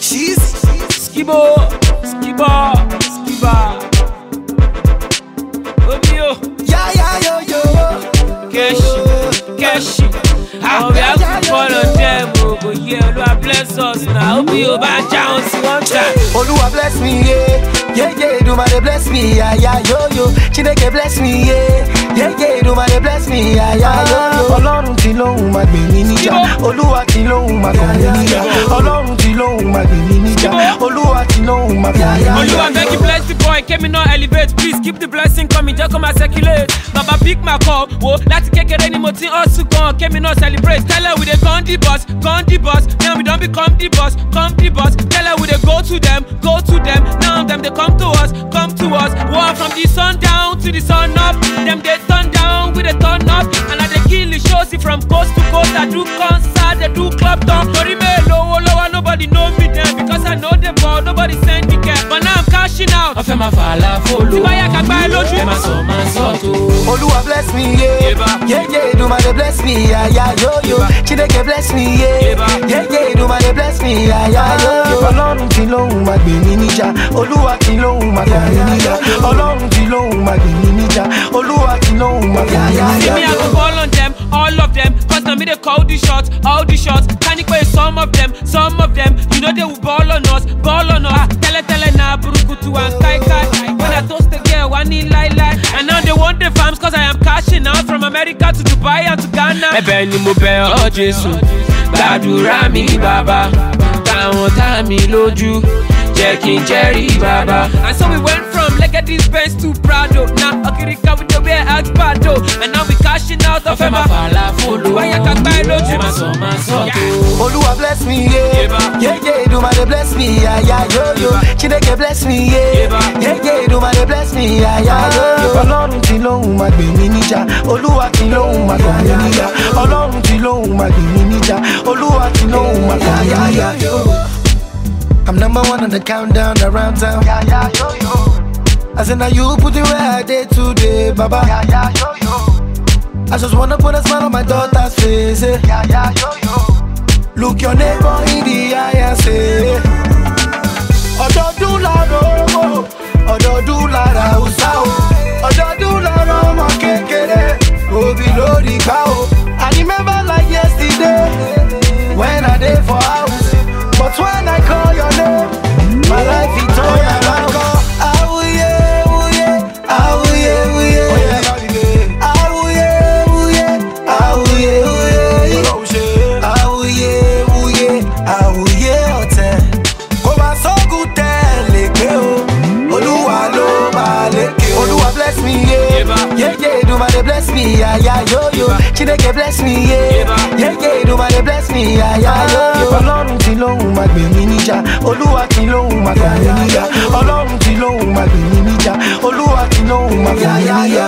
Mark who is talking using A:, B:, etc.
A: She's
B: Skiba. Obio.
A: Yeah, yo.
B: Keshi. Oh, we have to call on them, but yeah, Lord bless us now. Obio, back down to one time.
A: Oluwa bless me, yeah, do my bless me, yeah, yo. Chineke bless me, yeah, do my bless me, yeah, yo. Ọlọ́run tí lóhùn máa gbè mí níjà, Olúwa tí lóhùn máa kàn mí níjà. Ọlọ́run tí lóhùn máa gbè mí níjà, Olúwa tí lóhùn máa kàn mí níjà.
B: Oluwa beg you bless the boy, can me not elevate. Please keep the blessing coming, just come and circulate. Baba pick my call, wo láti kékeré ni mo ti hustle gan, can me not celebrate. Tell her we dey gun the boss. Now we don't become the boss. Tell her we dey go to them. Now them they come to us. War from the sun down to the sun up. Them they turn down, we they turn up. And I they kill the shows from coast to coast. I do concert, they do club down. Sorry me lower, nobody know me there because I know the ball. Nobody send me care, but now I'm cashing out. I feel my falla follow. See why I can buy low shoes. My son too.
A: Oluwa bless me, yeah, do my bless me, yeah, yo. Chineke bless me, yeah, do my bless me, yeah, yo. Ọlọ́run tí lóhùn máa gbè mí níjà, Olúwa tí lóhùn máa kàn mí níjà. Ọlọ́run tí lóhùn máa gbè mí níjà, Olúwa tí lóhùn máa kàn mí níjà.
B: Me I go ball on them, all of them, cause now me they call the shots, all the shots. Can you play some of them, you know they will ball on us. Tell na burukutu and kai. When I toast the girl, one in lie. And now they want the farms cause I am cashing out from America to Dubai and to Ghana. Ebe ni mo bẹ̀ ọ́ Jésù, gbàdúrà mi bàbá, táwọn tá mi lójú, jẹ́ kí n jẹ́rìí bàbá. And so we went from Legacy Benz to Prado. Now Okirika with the way out Pado. And now we cashing out of my falla follow. Why you can't buy low to my son?
A: Oluwa bless me, yeah, do my bless me, yeah, yo. Chineke bless me, yeah, do my bless me, yeah, yo. Ọlọ́run tí lóhùn máa gbè mí níjà, Olúwa tí lóhùn máa kàn mí níjà. Ọlọ́run tí lóhùn máa gbè mí níjà, Olúwa tí lóhùn máa kàn mí níjà. I'm number one on the countdown around town. Yeah, yo. I said now you put it where I did today, Baba. Yeah, yo. I just wanna put a smile on my daughter's face. Yeah, yo. Look your neighbor in the eye and say, Ọdọọdún lára owó, ọdọọdún lára Hausa o, ọdọọdún lára ọmọ kékeré, òbí lórí ká o. I remember like yesterday, when I dey for house, but when I call your name, my life is all around. Bless me, yeah, yo. Chineke bless me, yeah, do my bless me, yeah, yo. Ọlọ́run tí lóhùn máa gbè mí níjà, Olúwa tí lóhùn máa kàn mí níjà. Ọlọ́run tí lóhùn máa gbè mí níjà, Olúwa tí lóhùn máa kàn mí níjà.